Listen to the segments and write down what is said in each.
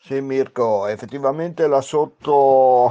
Sì, Mirko, effettivamente là sotto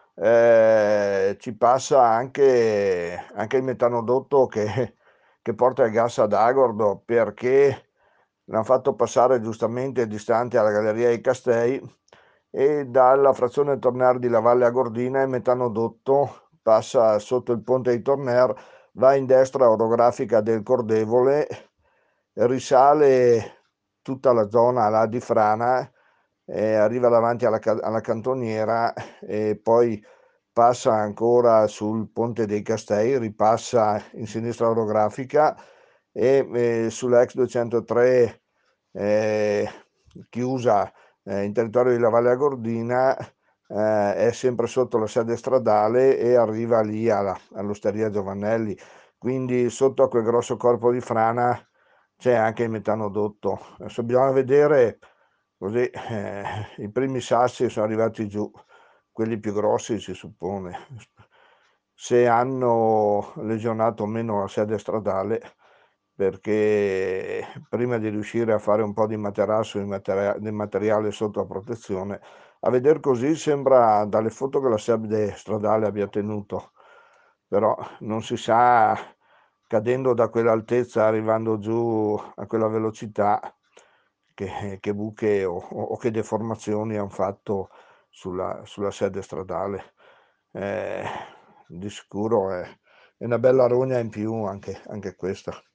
ci passa anche il metanodotto che porta il gas ad Agordo perché l'hanno fatto passare giustamente distante alla Galleria dei Castei e dalla frazione Torner di La Valle Agordina il metanodotto passa sotto il ponte di Torner, va in destra orografica del Cordevole, risale tutta la zona là di Frana, arriva davanti alla cantoniera e poi passa ancora sul Ponte dei Castei, ripassa in sinistra orografica e sull'ex 203 eh, chiusa in territorio di La Valle Agordina, è sempre sotto la sede stradale e arriva lì all'Osteria Giovannelli. Quindi sotto a quel grosso corpo di frana c'è anche il metanodotto. Adesso bisogna vedere, così i primi sassi sono arrivati giù, quelli più grossi si suppone, se hanno lesionato o meno la sede stradale, perché prima di riuscire a fare un po' di materasso di materiale sotto la protezione, a vedere così sembra dalle foto che la sede stradale abbia tenuto, però non si sa, cadendo da quell'altezza, arrivando giù a quella velocità, che buche o che deformazioni hanno fatto sulla sede stradale. Eh, di sicuro è una bella rogna in più anche questa.